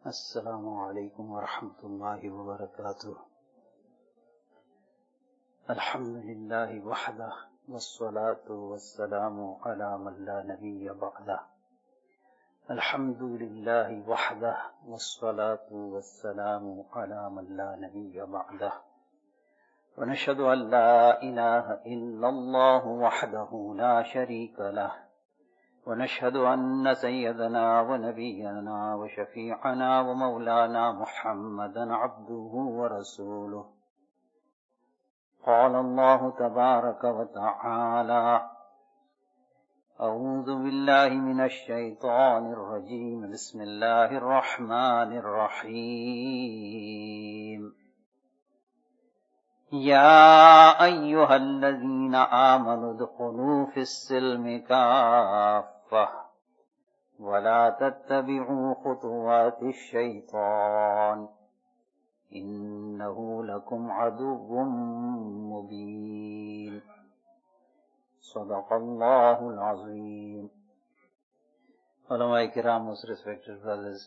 Assalamu alaikum wa rahmatullahi wa barakatuh. Alhamdulillahi wahdah, wassalatu wassalamu ala man la nabiyya ba'dah. Alhamdulillahi wahdah, wassalatu wassalamu ala man la nabiyya ba'dah. Wa nashhadu an la ilaha illallah wahdahu la sharika lah. ونشهد أن سيدنا ونبينا وشفيعنا ومولانا محمدا عبده ورسوله. قال الله تبارك وتعالى: أعوذ بالله من الشيطان الرجيم. بسم الله الرحمن الرحيم. يا أيها الذين آمنوا ادخلوا في السلم كافة ولا تتبعوا خطوات الشيطان إنه لكم عدو مبين. صدق الله العظيم. Ulama Kiram, most respected brothers,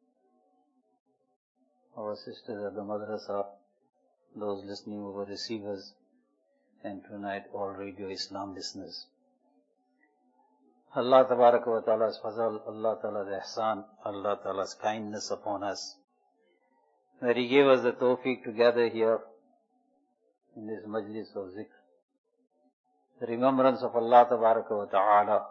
our sisters at the madrasa, those listening over receivers, and tonight all Radio Islam listeners. Allah Tabaraka wa Ta'ala's fazal, Allah Ta'ala's ihsan, Allah Ta'ala's kindness upon us, that He gave us the tawfiq to gather here in this majlis of zikr. The remembrance of Allah Tabaraka wa Ta'ala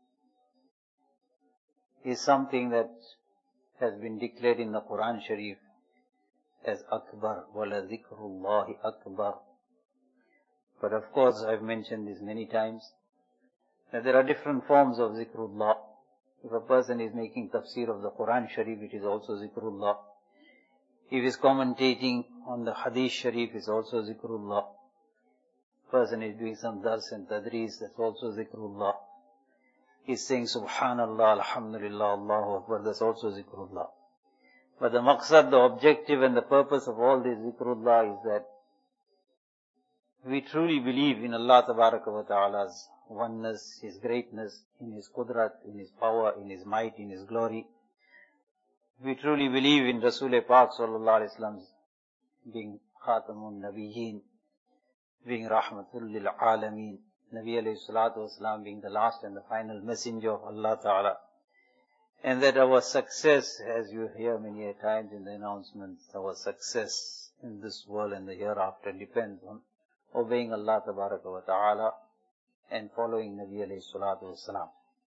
is something that has been declared in the Quran Sharif as Akbar, wala zikrullahi akbar. But of course, I've mentioned this many times, that there are different forms of zikrullah. If a person is making tafsir of the Quran Sharif, it is also zikrullah. If he is commentating on the Hadith Sharif, it is also zikrullah. Person is doing some dars and tadris, that's also zikrullah. He's saying Subhanallah, Alhamdulillah, Allahu Akbar, that's also zikrullah. But the maqsad, the objective and the purpose of all this zikrullah is that we truly believe in Allah Tabaraka wa Ta'ala's oneness, His greatness, in His qudrat, in His power, in His might, in His glory. We truly believe in Rasul Pak Sallallahu Alaihi Wasallam being Khatamun Nabiyyin, being Rahmatul Lil Alameen, Nabi Alayhi Salatu Wasalam being the last and the final messenger of Allah Ta'ala. And that our success, as you hear many times in the announcements, our success in this world and the hereafter depends on obeying Allah Tabaraka wa Ta'ala and following Nabi alayhi salatu wasalam.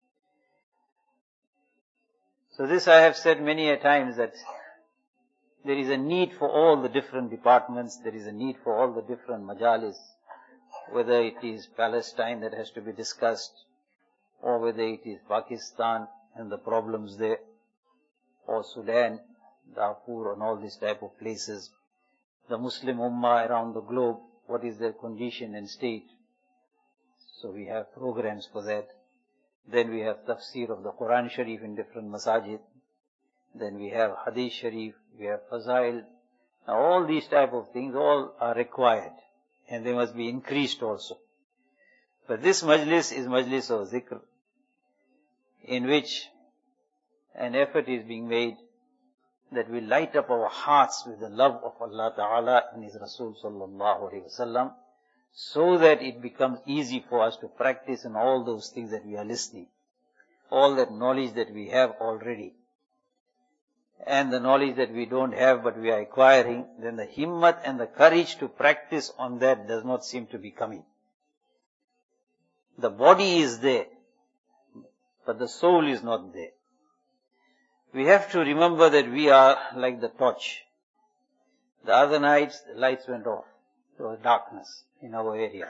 So this I have said many a times, that there is a need for all the different departments, there is a need for all the different majalis, whether it is Palestine that has to be discussed, or whether it is Pakistan and the problems there, or Sudan, Darfur and all these type of places, the Muslim Ummah around the globe, what is their condition and state. So we have programs for that. Then we have tafsir of the Quran Sharif in different masajid. Then we have Hadith Sharif, we have Fazail. Now all these type of things all are required, and they must be increased also. But this majlis is majlis of zikr, in which an effort is being made that we light up our hearts with the love of Allah Ta'ala and His Rasul Sallallahu Alaihi Wasallam, so that it becomes easy for us to practice in all those things that we are listening, all that knowledge that we have already, and the knowledge that we don't have but we are acquiring, then the himmat and the courage to practice on that does not seem to be coming. The body is there, but the soul is not there. We have to remember that we are like the torch. The other nights, the lights went off. There was darkness in our area.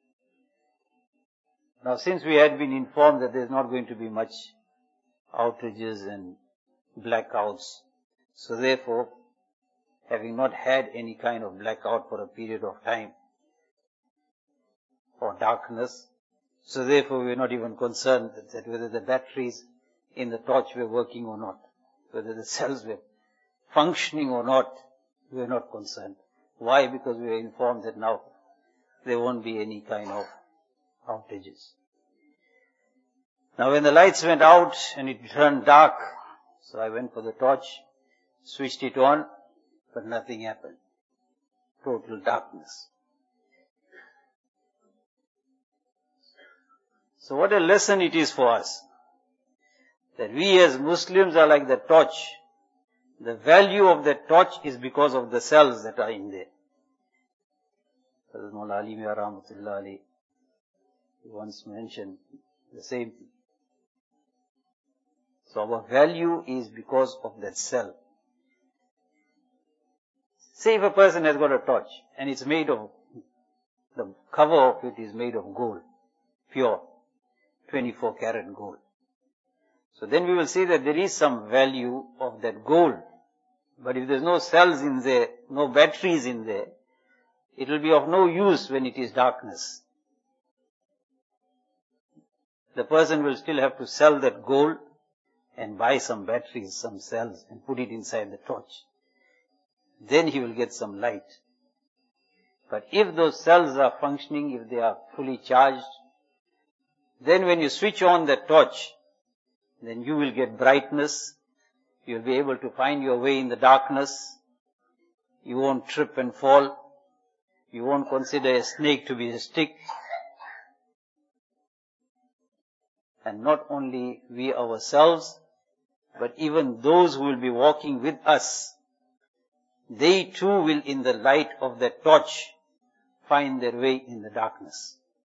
Now, since we had been informed that there is not going to be much outages and blackouts, so therefore, having not had any kind of blackout for a period of time, or darkness, so therefore we are not even concerned that whether the batteries in the torch were working or not, whether the cells were functioning or not, we are not concerned. Why? Because we are informed that now there won't be any kind of outages. Now when the lights went out and it turned dark, so I went for the torch. switched it on, but nothing happened. Total darkness. So what a lesson it is for us, that we as Muslims are like the torch. The value of the torch is because of the cells that are in there. Mawla Ali Mia Rahmatullah Ali once mentioned the same thing. So our value is because of that cell. Say if a person has got a torch and it's made of, the cover of it is made of gold, pure, 24 karat gold. So then we will see that there is some value of that gold. But if there's no cells in there, no batteries in there, it will be of no use when it is darkness. The person will still have to sell that gold and buy some batteries, some cells, and put it inside the torch. Then he will get some light. But if those cells are functioning, if they are fully charged, then when you switch on the torch, then you will get brightness. You will be able to find your way in the darkness. You won't trip and fall. You won't consider a snake to be a stick. And not only we ourselves, but even those who will be walking with us, they too will in the light of the torch find their way in the darkness.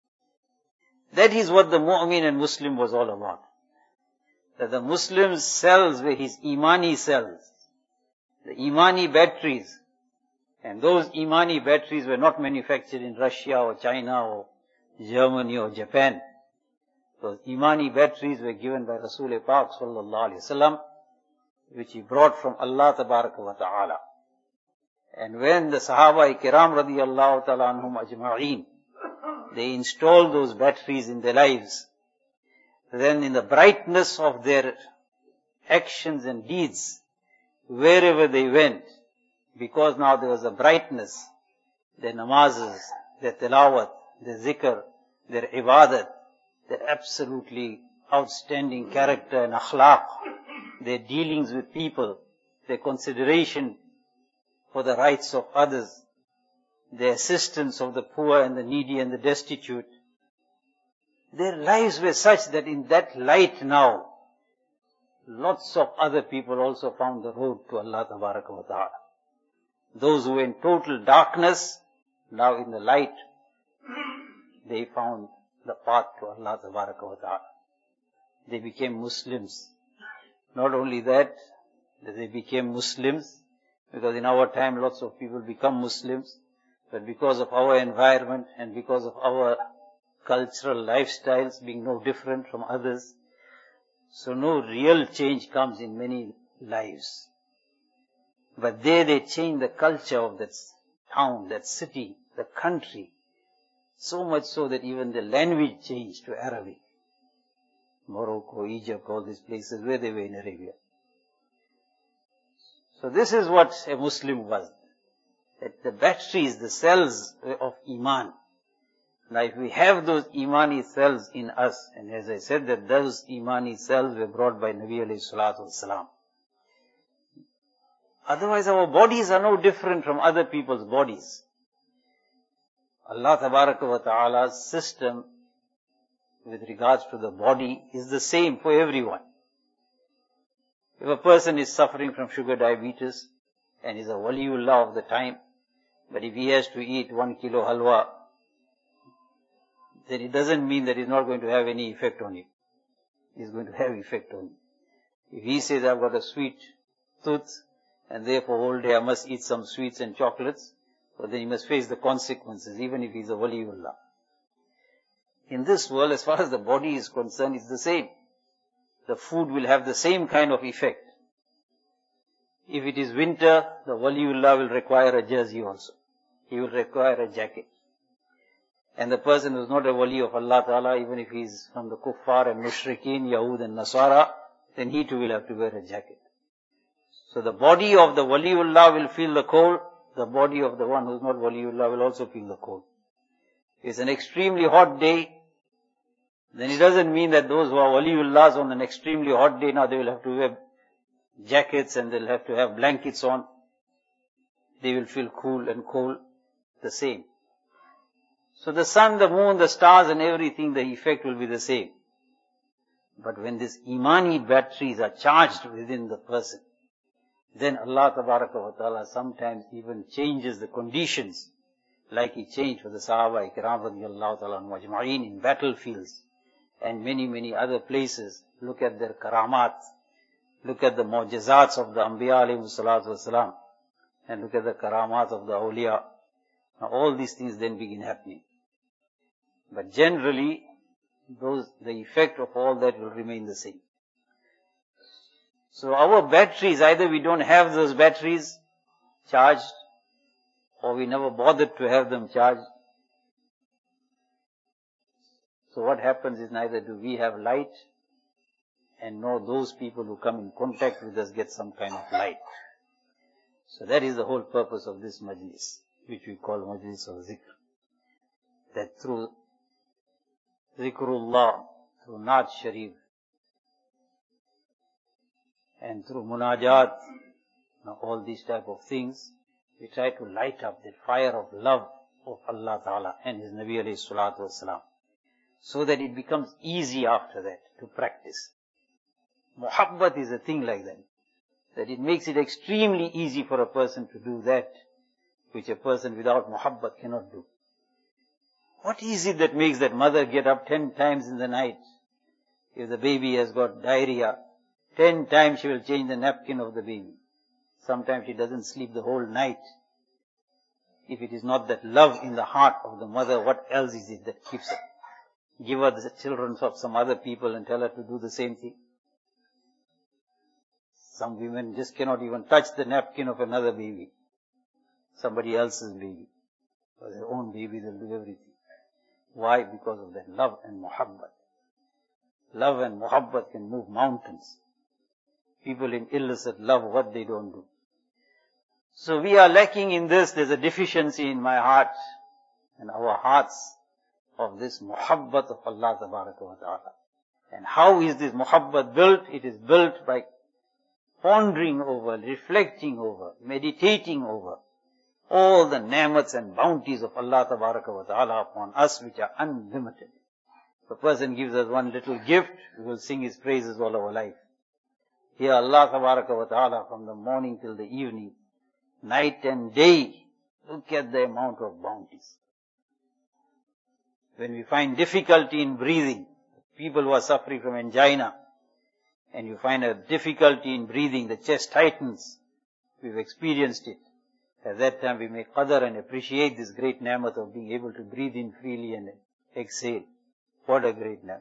That is what the mu'min and Muslim was all about. That the Muslim's cells were his imani cells, the imani batteries. And those imani batteries were not manufactured in Russia or China or Germany or Japan. Those imani batteries were given by Rasul Pak sallallahu alaihi wasallam, which he brought from Allah tabaraka wa ta'ala. And when the Sahaba Kiram radiyallahu ta'ala anhum ajma'een, they installed those batteries in their lives, then in the brightness of their actions and deeds, wherever they went, because now there was a brightness, their namazes, their tilawat, their zikr, their ibadat, their absolutely outstanding character and akhlaq, their dealings with people, their consideration for the rights of others, their assistance of the poor and the needy and the destitute. Their lives were such that in that light now, lots of other people also found the road to Allah Tabaraka wa Ta'ala. Those who were in total darkness, now in the light, they found the path to Allah Tabaraka wa Ta'ala. They became Muslims. Not only that they became Muslims, because in our time lots of people become Muslims, but because of our environment and because of our cultural lifestyles being no different from others, so no real change comes in many lives. But there they change the culture of that town, that city, the country, so much so that even the language changed to Arabic. Morocco, Egypt, all these places where they were in Arabia. So this is what a Muslim was. That the batteries, the cells of Iman. Now if we have those Imani cells in us, and as I said that those Imani cells were brought by Nabi alayhi salatu wasalam. Otherwise our bodies are no different from other people's bodies. Allah Tabaraka wa Ta'ala's system with regards to the body is the same for everyone. If a person is suffering from sugar diabetes and is a waliullah of the time, but if he has to eat 1 kilo halwa, then it doesn't mean that he's not going to have any effect on it. He's going to have effect on it. If he says, I've got a sweet tooth, and therefore all day I must eat some sweets and chocolates, so then he must face the consequences, even if he's a waliullah. In this world, as far as the body is concerned, it's the same. The food will have the same kind of effect. If it is winter, the waliullah will require a jersey also. He will require a jacket. And the person who is not a wali of Allah Ta'ala, even if he is from the kuffar and mushrikeen, Yahud and Nasara, then he too will have to wear a jacket. So the body of the waliullah will feel the cold, the body of the one who is not waliullah will also feel the cold. If it's an extremely hot day, then it doesn't mean that those who are waliullahs on an extremely hot day, now they will have to wear jackets and they'll have to have blankets on. They will feel cool and cold, the same. So the sun, the moon, the stars and everything, the effect will be the same. But when these imani batteries are charged within the person, then Allah Tabaraka wa Ta'ala sometimes even changes the conditions, like He changed for the Sahaba Ikram radiyallahu ta'ala majma'een in battlefields and many, many other places. Look at their karamat, look at the mu'jizats of the Anbiya alayhi salatu wasalam, and look at the karamat of the awliya. Now all these things then begin happening. But generally, the effect of all that will remain the same. So our batteries, either we don't have those batteries charged, or we never bothered to have them charged. So what happens is, neither do we have light, and nor those people who come in contact with us get some kind of light. So that is the whole purpose of this majlis, which we call majlis of zikr. That through zikrullah, through Naat Sharif, and through munajat, all these type of things, we try to light up the fire of love of Allah Ta'ala and His Nabi alayhi salatu wasalam, so that it becomes easy after that to practice. Muhabbat is a thing like that it makes it extremely easy for a person to do that which a person without muhabbat cannot do. What is it that makes that mother get up 10 times in the night? If the baby has got diarrhea, 10 times she will change the napkin of the baby. Sometimes she doesn't sleep the whole night. If it is not that love in the heart of the mother, what else is it that keeps her? Give her the children of some other people and tell her to do the same thing. Some women just cannot even touch the napkin of another baby. Somebody else's baby. For their own baby, they'll do everything. Why? Because of that love and muhabbat. Love and muhabbat can move mountains. People in illicit love what they don't do. So we are lacking in this. There's a deficiency in my heart and our hearts of this muhabbat of Allah Tabaraka wa Ta'ala. And how is this muhabbat built? It is built by pondering over, reflecting over, meditating over all the ni'mats and bounties of Allah Tabaraka wa Ta'ala upon us, which are unlimited. If a person gives us one little gift, we will sing His praises all our life. Here Allah Tabaraka wa Ta'ala, from the morning till the evening, night and day, look at the amount of bounties. When we find difficulty in breathing, people who are suffering from angina, and you find a difficulty in breathing, the chest tightens, we've experienced it. At that time we make qadr and appreciate this great ni'mat of being able to breathe in freely and exhale. What a great ni'mat.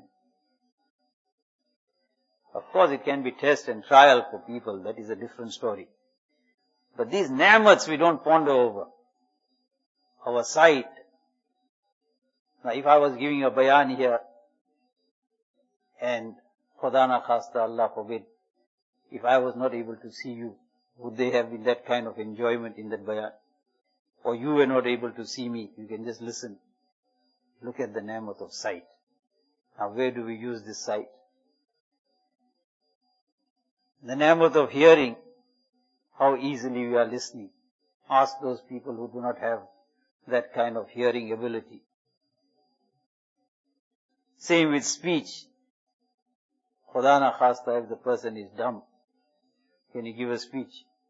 Of course it can be test and trial for people, that is a different story. But these ni'mats we don't ponder over. Our sight. Now if I was giving a bayan here, and Khuda na khasta, Allah forbid, if I was not able to see you, would there have been that kind of enjoyment in that bayan? Or you were not able to see me, you can just listen. Look at the ni'mat of sight. Now where do we use this sight? The ni'mat of hearing, how easily we are listening. Ask those people who do not have that kind of hearing ability. Same with speech. Khuda na khasta, if the person is dumb, can he give a speech?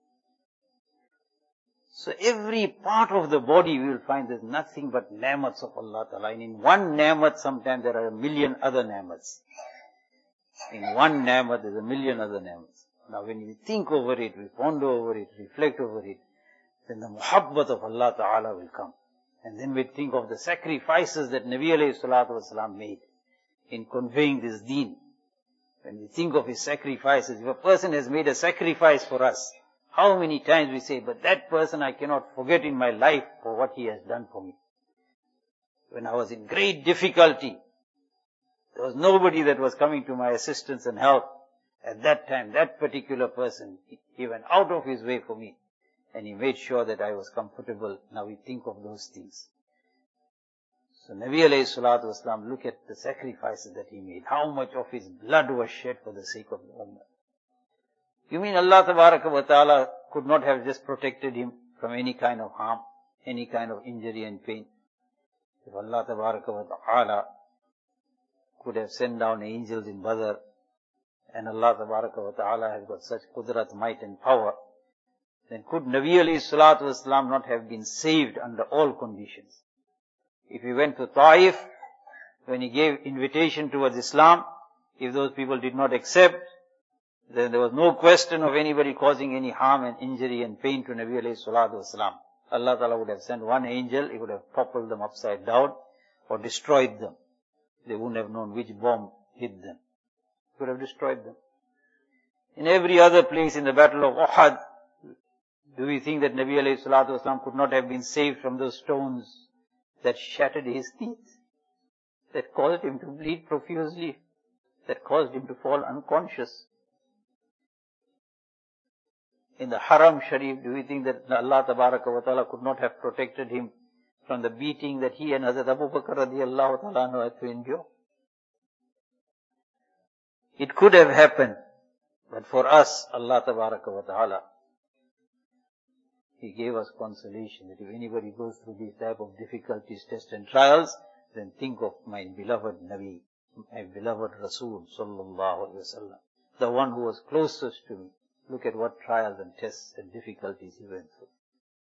So every part of the body we will find there's nothing but ni'mats of Allah Ta'ala. And in one ni'mat sometimes there are a million other ni'mats. In one ni'mat there's a million other ni'mats. Now when we think over it, we ponder over it, reflect over it, then the muhabbat of Allah Ta'ala will come. And then we think of the sacrifices that Nabi alayhi salatu wasalam made in conveying this deen. When we think of his sacrifices, if a person has made a sacrifice for us, how many times we say, but that person I cannot forget in my life for what he has done for me. When I was in great difficulty, there was nobody that was coming to my assistance and help. At that time, that particular person, he went out of his way for me. And he made sure that I was comfortable. Now we think of those things. So Nabi alayhi salatu wasalam, look at the sacrifices that he made. How much of his blood was shed for the sake of the ummah. You mean Allah Tabaraka wa Ta'ala could not have just protected him from any kind of harm, any kind of injury and pain? If Allah Tabaraka wa Ta'ala could have sent down angels in Badr, and Allah Tabaraka wa Ta'ala has got such qudrat, might and power, then could Nabi alayhi salatu wasalam not have been saved under all conditions? If he went to Taif, when he gave invitation towards Islam, if those people did not accept, then there was no question of anybody causing any harm and injury and pain to Nabi alayhi salatu wasalam. Allah Ta'ala would have sent one angel, he would have toppled them upside down or destroyed them. They wouldn't have known which bomb hit them. He would have destroyed them. In every other place in the battle of Uhud, do we think that Nabi alayhi salatu wasalam could not have been saved from those stones that shattered his teeth, that caused him to bleed profusely, that caused him to fall unconscious? In the Haram Sharif, do we think that Allah Tabaraka wa Ta'ala could not have protected him from the beating that he and Hazrat Abu Bakr radiallahu ta'ala had to endure? It could have happened, but for us, Allah Tabaraka wa Ta'ala, He gave us consolation that if anybody goes through these type of difficulties, tests and trials, then think of my beloved Nabi, my beloved Rasul sallallahu alaihi wasallam, the one who was closest to me. Look at what trials and tests and difficulties he went through.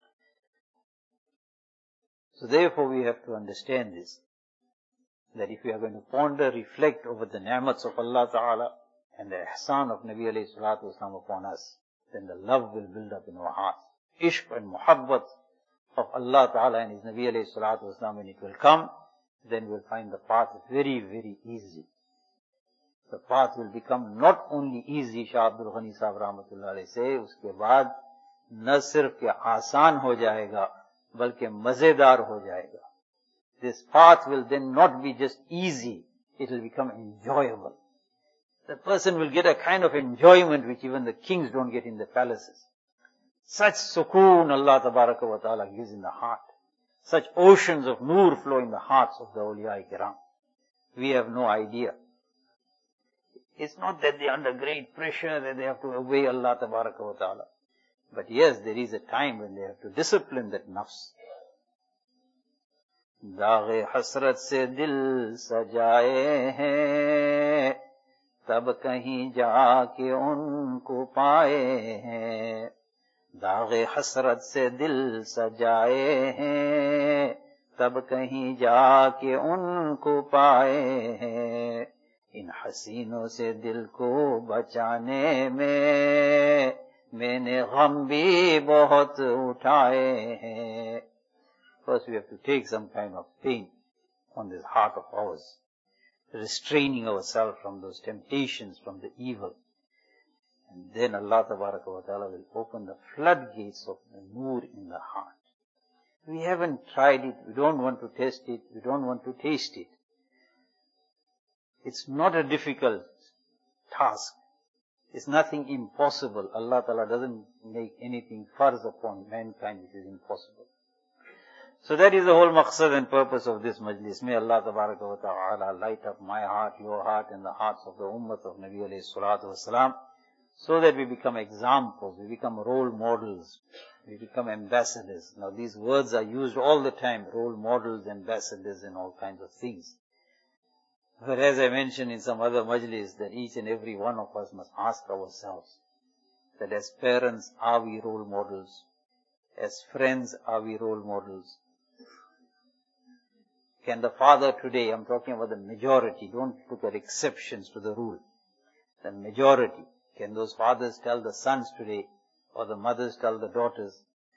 So therefore we have to understand this, that if we are going to ponder, reflect over the ni'mats of Allah Ta'ala and the ihsan of Nabi alayhi salatu wasalam upon us, then the love will build up in our hearts. Ishq and muhabbat of Allah Ta'ala and His Nabi alayhi salatu wasalam, when it will come, then we'll find the path very, very easy. The path will become not only easy, Shah Abdul Ghani Sahab Rahmatullah alayhi say, uske baad na sirf ke aasan ho jayega, balki mazedar ho jayega. This path will then not be just easy, it will become enjoyable. The person will get a kind of enjoyment which even the kings don't get in the palaces. Such sukoon Allah Tabaraka wa Ta'ala gives in the heart. Such oceans of nur flow in the hearts of the awliya kiram. We have no idea. It's not that they are under great pressure, that they have to obey Allah Tabaraka wa Ta'ala. But yes, there is a time when they have to discipline that nafs. दाग़े हसरत से दिल सजाए हैं, तब कहीं जाके उनको पाए हैं. दाग़े हसरत से दिल सजाए हैं, तब कहीं जाके उनको पाए हैं. इन हसीनों से दिल को बचाने में मैंने गम भी बहुत उठाए हैं. First we have to take some kind of pain on this heart of ours, restraining ourselves from those temptations, from the evil. And then Allah Tabaraka wa Ta'ala will open the floodgates of the nur in the heart. We haven't tried it, we don't want to test it, we don't want to taste it. It's not a difficult task. It's nothing impossible. Allah Ta'ala doesn't make anything farz upon mankind which is impossible. So that is the whole maqsad and purpose of this majlis. May Allah Tabaraka wa Ta'ala light up my heart, your heart and the hearts of the ummah of Nabi alayhi salatu wasalam, so that we become examples, we become role models, we become ambassadors. Now these words are used all the time, role models, ambassadors and all kinds of things. But as I mentioned in some other majlis, that each and every one of us must ask ourselves, that as parents, are we role models? As friends, are we role models? Can the father today, I'm talking about the majority, don't look at exceptions to the rule. The majority, can those fathers tell the sons today, or the mothers tell the daughters,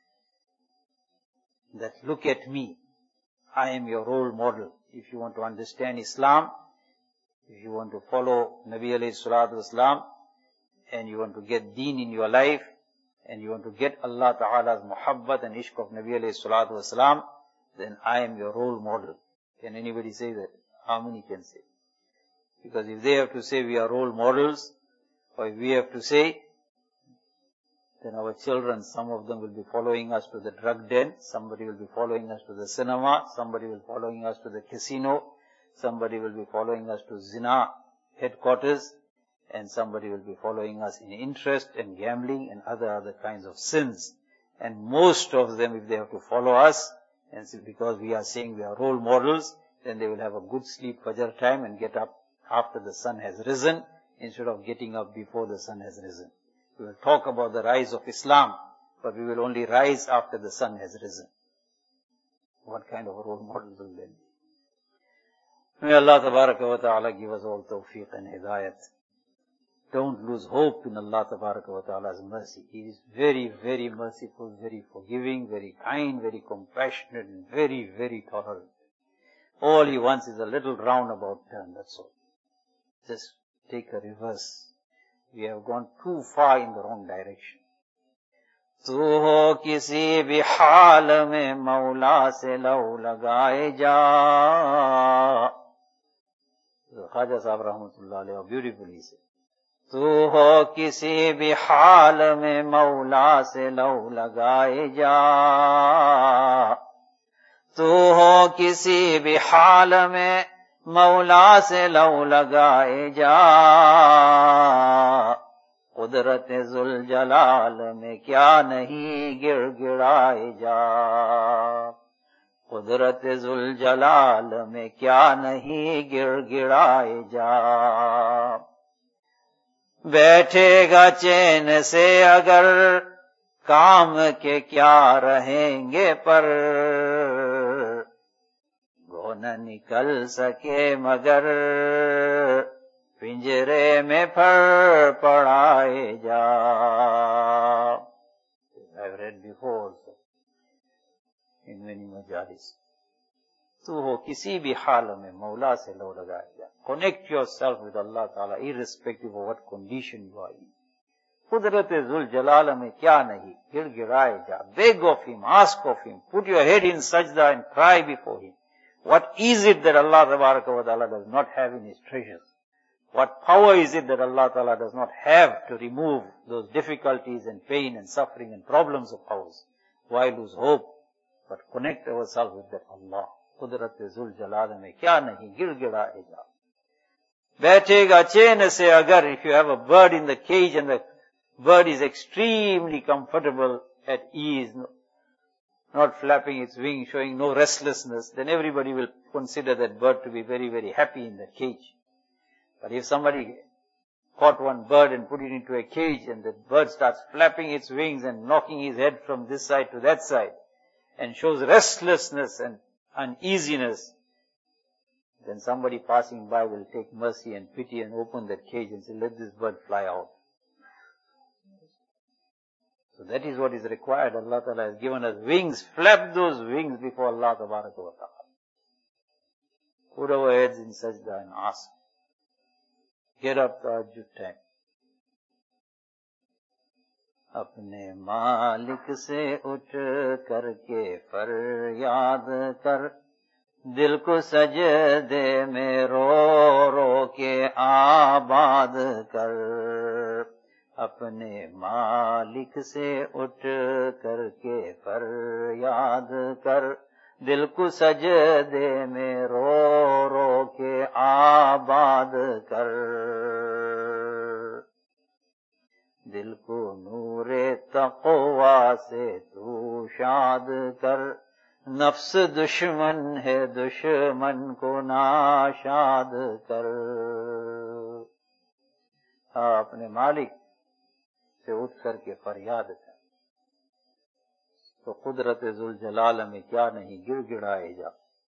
that look at me, I am your role model. If you want to understand Islam, if you want to follow Nabi alayhi salatu wasalam, and you want to get deen in your life, and you want to get Allah Ta'ala's muhabbat and ishq of Nabi alayhi salatu wasalam, then I am your role model. Can anybody say that? How many can say? Because if they have to say we are role models, or if we have to say, then our children, some of them will be following us to the drug den, somebody will be following us to the cinema, somebody will be following us to the casino, somebody will be following us to zina headquarters, and somebody will be following us in interest and gambling and other kinds of sins. And most of them, if they have to follow us, and because we are saying we are role models, then they will have a good sleep Fajr time and get up after the sun has risen, instead of getting up before the sun has risen. We will talk about the rise of Islam, but we will only rise after the sun has risen. What kind of a role model will they be? May Allah Tabaraka wa Ta'ala give us all tawfiq and hidayat. Don't lose hope in Allah Tabaraka wa Ta'ala's mercy. He is very, very merciful, very forgiving, very kind, very compassionate, and very, very tolerant. All He wants is a little roundabout turn, that's all. Just take a reverse. We have gone too far in the wrong direction. تو ہو کسی بھی حال میں مولا سے لو لگائے جا. خواجہ صاحب رحمۃ اللہ علیہ بیوٹیفلی سے, تو ہو کسی بھی حال میں مولا سے لو لگائے جا, تو ہو کسی بھی حال میں مولا سے لو لگائے جا. قدرت ذوالجلال میں کیا نہیں گڑ گڑائے جا. قدرت ذوالجلال میں کیا نہیں گڑ گڑائے جا. بیٹھے گا چین سے اگر کام کے کیا رہیں گے پر, گو نہ نکل سکے مگر پنجرے میں پھر پڑائے جا. I have read before also in many majalis. تو ہو کسی بھی حال میں مولا سے لو لگائے جا. Connect yourself with Allah Ta'ala irrespective of what condition you are in. قدرت ذوالجلال میں کیا نہیں گڑ گڑائے جا. Beg of Him, ask of Him, put your head in sajda and cry before Him. What is it that Allah Tabaraka wa Ta'ala does not have in His treasures? What power is it that Allah Ta'ala does not have to remove those difficulties and pain and suffering and problems of ours? Why lose hope? But connect ourselves with that Allah. قدرت ذوالجلال میں کیا نہیں گڑ گڑائے جا. بیٹھے گا چین سے اگر, if you have a bird in the cage and the bird is extremely comfortable, at ease, not flapping its wings, showing no restlessness, then everybody will consider that bird to be very, very happy in that cage. But if somebody caught one bird and put it into a cage and the bird starts flapping its wings and knocking his head from this side to that side and shows restlessness and uneasiness, then somebody passing by will take mercy and pity and open that cage and say, let this bird fly out. So that is what is required. Allah Ta'ala has given us wings. Flap those wings before Allah Tabaraka wa Ta'ala. Put our heads in sajda and ask. Get up tahajjud time. اپنے مالک سے اٹھ کر کے فریاد کر, دل کو سجدے میں رو رو کے آباد کر. اپنے مالک سے اٹھ کر کے فریاد کر, دل کو سجدے میں رو رو کے آباد کر. دل کو نور تقویٰ سے تو شاد کر, نفس دشمن ہے دشمن کو ناشاد کر. اپنے مالک سے اٹھ کر کے فریاد کر, تو قدرت ذوالجلال میں کیا نہیں گڑ گڑائے جا.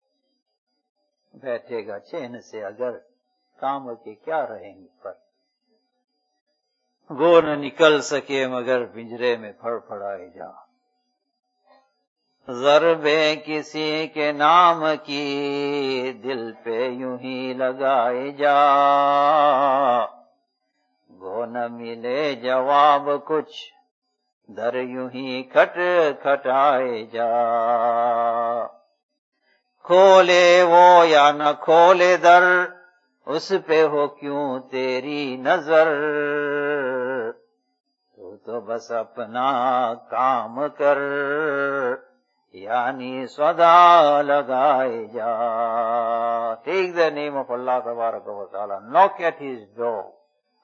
بیٹھے گا چین سے اگر کام کے کیا رہیں گے پر, گو نہ نکل سکے مگر پنجرے میں پھڑ پھڑائے جا. ضربیں کسی کے نام کی دل پہ یوں ہی لگائے جا, گو نہ ملے جواب کچھ در یوں ہی کھٹ کھٹائے جا. کھولے وہ یا نہ کھولے در, اس پہ ہو کیوں تیری نظر. تو بس اپنا کام کر, یعنی صدا لگائے جا. Take the name of Allah Tabaraka wa Ta'ala. Knock at His door.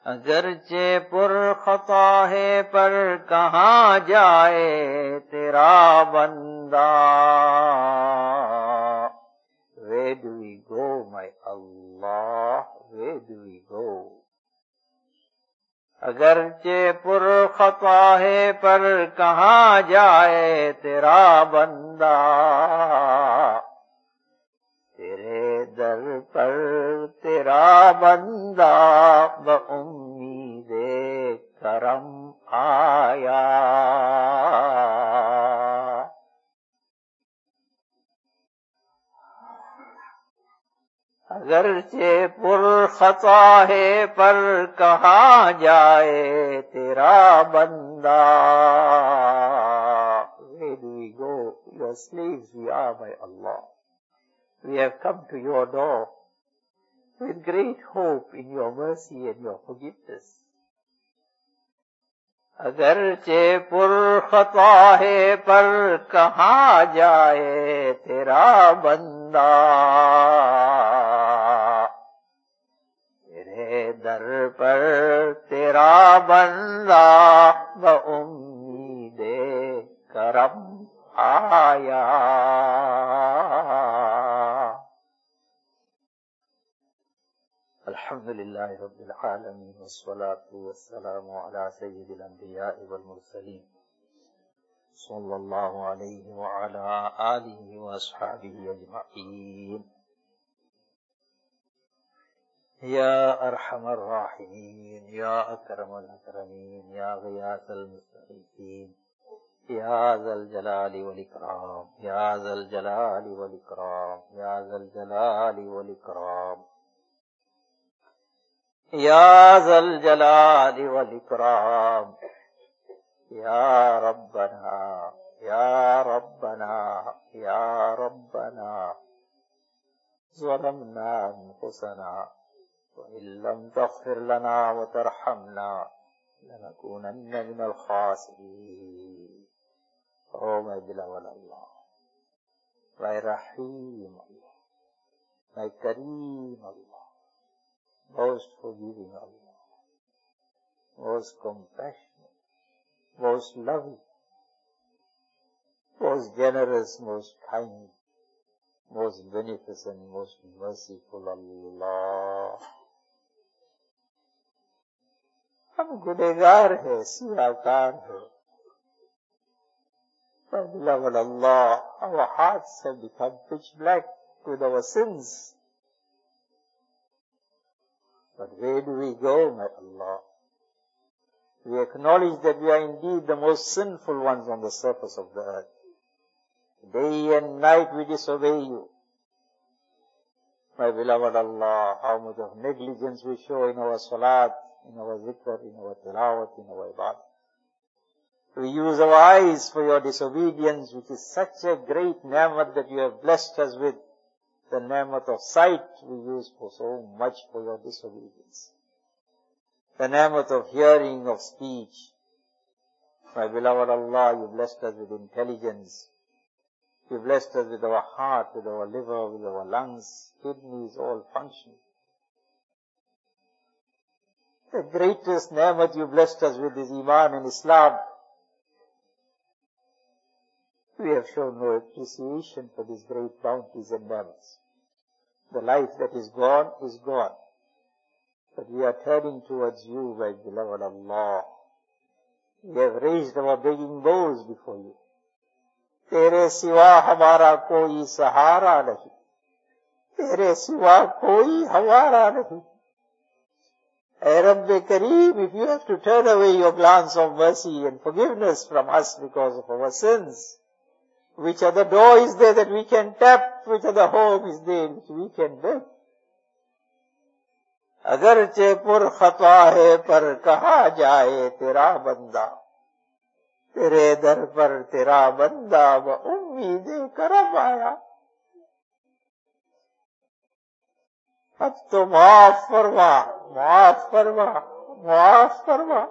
اگرچہ پر خطا ہے پر کہاں جائے تیرا بندہ. Where do we go, my Allah? Where do we go? اگرچہ پر خطا ہے پر کہاں جائے تیرا بندہ. تیرے در پر تیرا بندہ بامید کرم آیا. اگرچہ پر خطا ہے پر کہاں جائے تیرا بندہ. Where do we go? Your slaves we are, my Allah. We have come to your door with great hope in your mercy and your forgiveness. اگرچہ پر خطا ہے پر کہاں جائے تیرا بندہ. تیرے در پر تیرا بندہ بامید کرم آیا. الحمدللہ رب العالمین والصلاة والسلام علی سید الانبیاء والمرسلین صلی اللہ علیہ وعلی آلہ واصحابہ اجمعین. یا ارحم الراحمین یا اکرم الاکرمین یا غیاث المستغیثین یا ذا الجلال والاکرام یا ذا الجلال والاکرام یا ذا الجلال والاکرام یا ذا الجلال والاکرام. یا ربنا یا ربنا یا ربنا ظلمنا انفسنا وإن لم تغفر لنا وترحمنا لنكونن من الخاسرين. Oh my beloved Allah, my Rahim Allah, my Kareem Allah, most forgiving Allah, most compassionate, most loving, most generous, most kind, most beneficent, most merciful Allah. ہم گنہگار ہیں, سیاکار ہیں. My beloved Allah, our hearts have become pitch black with our sins. But where do we go, my Allah? We acknowledge that we are indeed the most sinful ones on the surface of the earth. Day and night we disobey you. My beloved Allah, how much of negligence we show in our salat, in our zikr, in our tilawat, in our ibadah. We use our eyes for your disobedience, which is such a great ni'mat that you have blessed us with. The ni'mat of sight we use for so much for your disobedience. The ni'mat of hearing, of speech. My beloved Allah, you blessed us with intelligence. You blessed us with our heart, with our liver, with our lungs, kidneys, all function. The greatest ni'mat you blessed us with is Iman and Islam. We have shown no appreciation for these great bounties and ni'mats. The life that is gone is gone. But we are turning towards you, my beloved Allah. We have raised our begging bowls before you. تیرے سوا ہمارا کوئی سہارا نہیں, تیرے سوا کوئی ہمارا نہیں. اے رب کریم, if you have to turn away your glance of mercy and forgiveness from us because of our sins, which other door is there that we can tap? Which other home is there which we can beg? اگرچہ پر خطا ہے پر کہا جائے تیرا بندہ. تیرے در پر تیرا بندہ بامید کرم آیا. اب تو معاف فرما, معاف فرما, معاف فرما.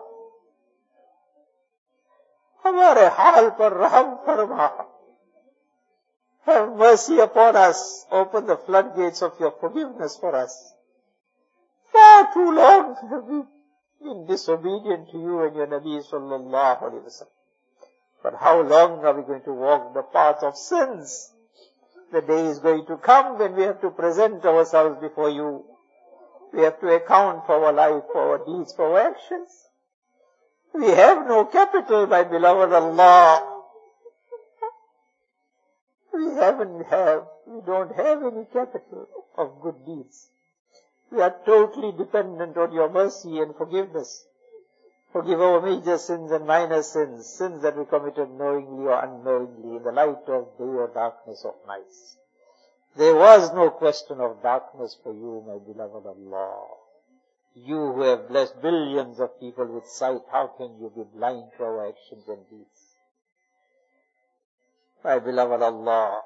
ہمارے حال پر رحم فرما. Have mercy upon us. Open the floodgates of your forgiveness for us. Far too long have we been disobedient to you and your Nabi sallallahu alayhi wa sallam. But how long are we going to walk the path of sins? The day is going to come when we have to present ourselves before you. We have to account for our life, for our deeds, for our actions. We have no capital, my beloved Allah. We don't have any capital of good deeds. We are totally dependent on your mercy and forgiveness. Forgive our major sins and minor sins, sins that we committed knowingly or unknowingly, in the light of day or darkness of night. There was no question of darkness for you, my beloved Allah. You who have blessed billions of people with sight, how can you be blind to our actions and deeds? My beloved Allah,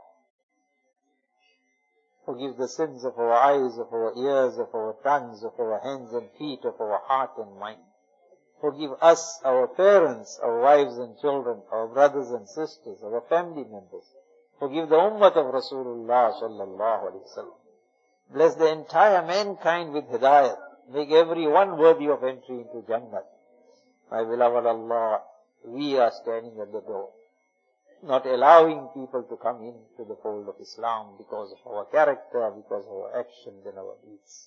forgive the sins of our eyes, of our ears, of our tongues, of our hands and feet, of our heart and mind. Forgive us, our parents, our wives and children, our brothers and sisters, our family members. Forgive the ummah of Rasulullah sallallahu alaihi wasallam. Bless the entire mankind with hidayah. Make everyone worthy of entry into Jannah. My beloved Allah, we are standing at the door, not allowing people to come into the fold of Islam because of our character, because of our actions and our deeds.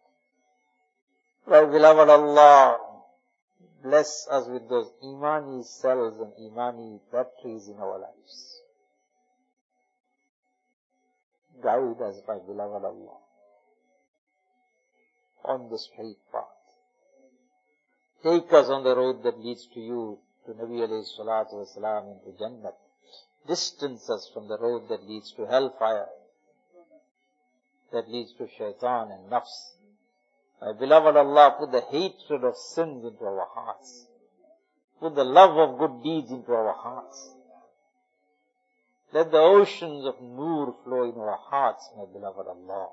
My beloved Allah, bless us with those imani cells and imani batteries in our lives. Guide us, my beloved Allah, on the straight path. Take us on the road that leads to you, to Nabi alayhi salatu wasalam, into Jannah. Distance us from the road that leads to hellfire, that leads to shaitan and nafs. My beloved Allah, put the hatred of sins into our hearts. Put the love of good deeds into our hearts. Let the oceans of nur flow in our hearts, my beloved Allah.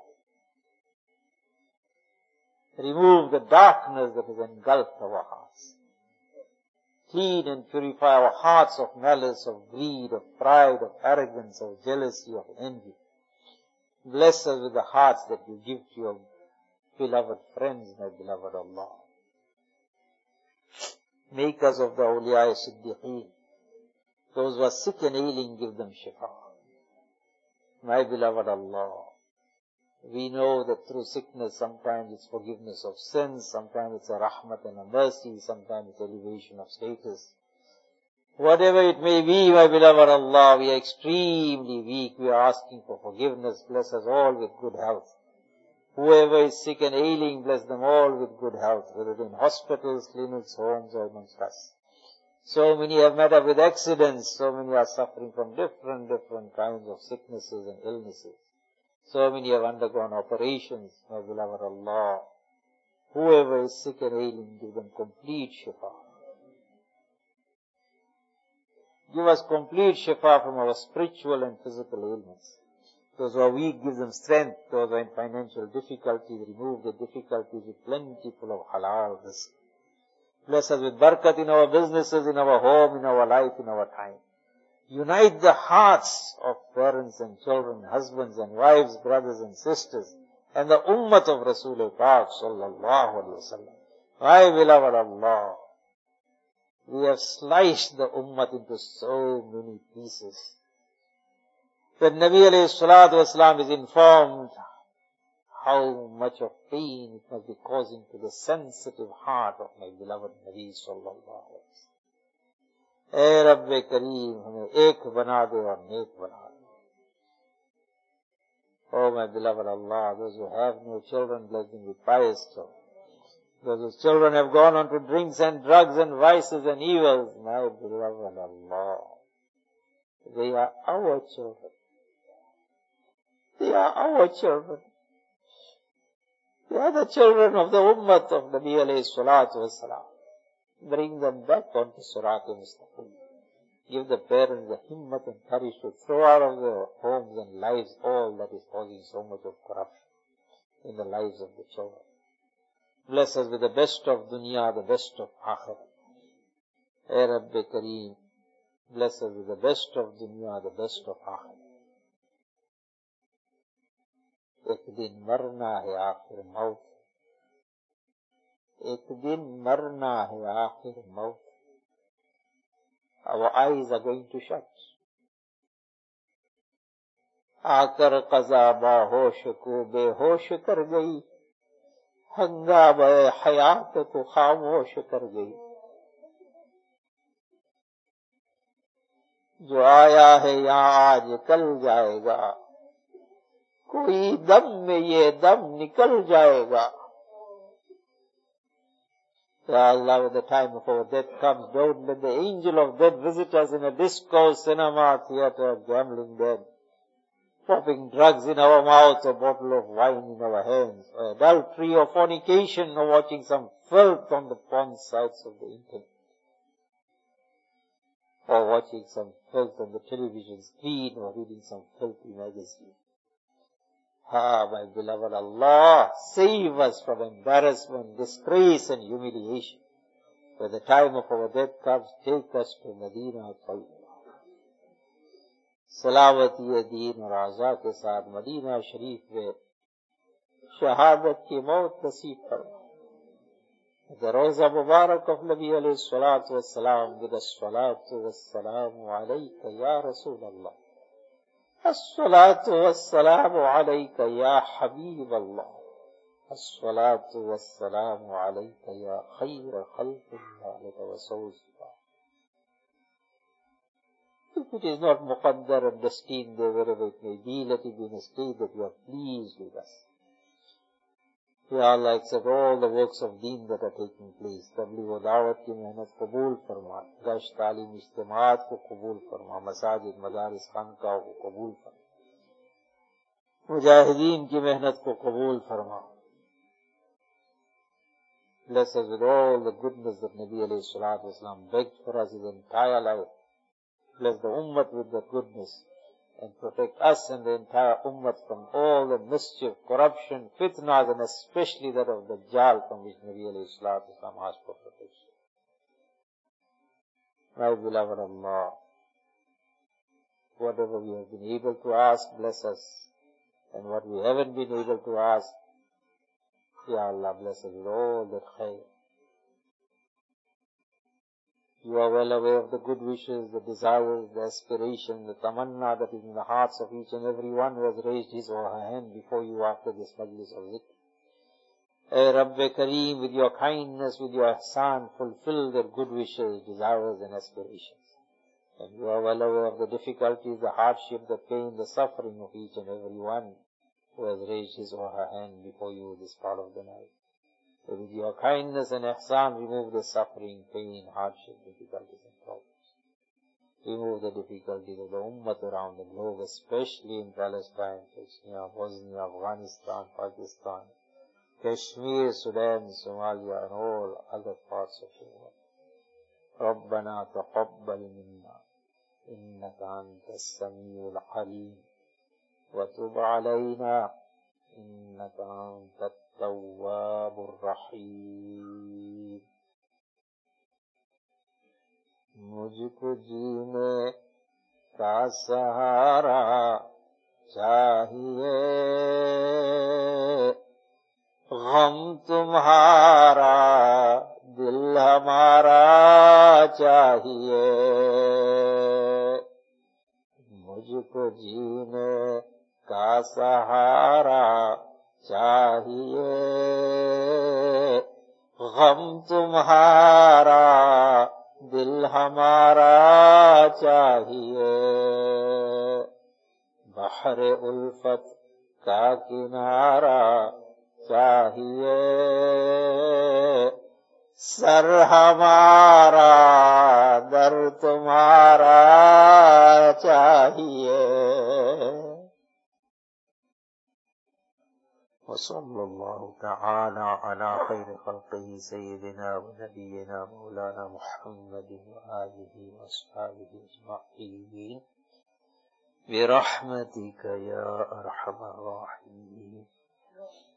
Remove the darkness that has engulfed our hearts. Clean and purify our hearts of malice, of greed, of pride, of arrogance, of jealousy, of envy. Bless us with the hearts that you give to your beloved friends, my beloved Allah. Make us of the awliya siddiqeen. Those who are sick and ailing, give them shifa. My beloved Allah, we know that through sickness, sometimes it's forgiveness of sins, sometimes it's a rahmat and a mercy, sometimes it's elevation of status. Whatever it may be, my beloved Allah, we are extremely weak. We are asking for forgiveness. Bless us all with good health. Whoever is sick and ailing, bless them all with good health, whether in hospitals, clinics, homes, or amongst us. So many have met up with accidents. So many are suffering from different kinds of sicknesses and illnesses. So many have undergone operations, my beloved Allah. Whoever is sick and ailing, give them complete shifa. Give us complete shifa from our spiritual and physical ailments. Those who are weak, give them strength. Those who are in financial difficulties, remove the difficulties with plentiful of halal rizq. Bless us with barakat in our businesses, in our home, in our life, in our time. Unite the hearts of parents and children, husbands and wives, brothers and sisters, and the ummah of Rasulullah Pak sallallahu alaihi wasallam. My beloved Allah, we have sliced the ummah into so many pieces. When Nabi alayhi salatu wasalam is informed how much of pain it must be causing to the sensitive heart of my beloved Nabi sallallahu alaihi wasallam. Hey Rabbi Kareem, hame ek bana de aur nek bana de. Oh my beloved Allah, those who have no children, bless them with pious children. Those whose children have gone on to drinks and drugs and vices and evils, my beloved Allah, they are our children. They are our children. They are the children of the ummah of Nabi alayhi salatu wasalam. Bring them back onto Sirat-e-Mustaqim. Give the parents the himmat and courage to throw out of their homes and lives all that is causing so much of corruption in the lives of the children. Bless us with the best of dunya, the best of akhirah. Hey Rabbi Kareem, bless us with the best of dunya, the best of akhirah. एक दिन मरना है आखिर मौत, ایک دن مرنا ہے آخر موت. Our eyes are going to shut. آ کر قضا باہوش کو بے ہوش کر گئی، ہنگامہ حیات کو خاموش کر گئی. جو آیا ہے یہاں آج کل جائے گا، کوئی دم میں یہ دم نکل جائے گا. Ya Allah, when the time of our death comes, don't let the angel of death visit us in a disco, cinema, theater, gambling den, popping drugs in our mouths, a bottle of wine in our hands, or adultery or fornication, or watching some filth on the porn sites of the internet, or watching some filth on the television screen, or reading some filthy magazine. Ah, my beloved Allah, save us from embarrassment, disgrace and humiliation. When the time of our death comes, take us to Medina Tayyibah. سلامتی دین اور اعضاء کے ساتھ مدینہ شریف میں شہادت کی موت نصیب فرما. The روزہ مبارک of Nabi علیہ الصلوۃ والسلام with الصلاۃ والسلام علیک یا رسول اللہ. الصلاۃ والسلام علیک یا حبیب اللہ. الصلاۃ والسلام علیک یا خیر خلق اللہ ورسول اللہ. If it is not muqaddar and destined there wherever it may be, let it be in a state that you are pleased with us. Ya Allah, accept all the works of deen that are taking place. Tabligh و دعوت کی محنت قبول فرما. گشت تعلیم اجتماعات کو قبول فرما. مساجد مدارس خانقاہوں کو قبول فرما. مجاہدین کی محنت کو قبول فرما. Bless us with all the goodness that Nabi alayhi salatu wasalam begged for us his entire life. Bless the ummah with the goodness and protect us and the entire ummah from all the mischief, corruption, fitnas, and especially that of the Dajjal from which Nabi alayhi salatu wasalam asked for protection. My beloved Allah, whatever we have been able to ask, bless us. And what we haven't been able to ask, Ya Allah, bless us with all that khair. You are well aware of the good wishes, the desires, the aspirations, the tamanna that is in the hearts of each and every one who has raised his or her hand before you after this majlis of zikr. Ay Rabbi Kareem, with your kindness, with your ihsan, fulfill their good wishes, desires and aspirations. And you are well aware of the difficulties, the hardship, the pain, the suffering of each and every one who has raised his or her hand before you this part of the night. So with your kindness and ihsan, remove the suffering, pain, hardship, difficulties and problems. Remove the difficulties of the ummah around the globe, especially in Palestine, Chechnya, Bosnia, Afghanistan, Pakistan, Kashmir, Sudan, Somalia and all other parts of the world. ربنا تقبل منا إنك أنت السميع العليم وتب علينا إنك أنت التواب الرحيم. مجھ کو جینے کا سہارا چاہیے، غم تمہارا دل ہمارا چاہیے. مجھ کو جینے کا سہارا چاہیے، غم تمہارا دل ہمارا چاہیے. بحر الفت کا کنارہ چاہیے، سر ہمارا در تمہارا چاہیے. وصلی اللہ تعالی علی خیر خلقہ سیدنا و نبینا مولانا محمد وآلہ واصحابہ اجمعین برحمتک یا ارحم الراحمین.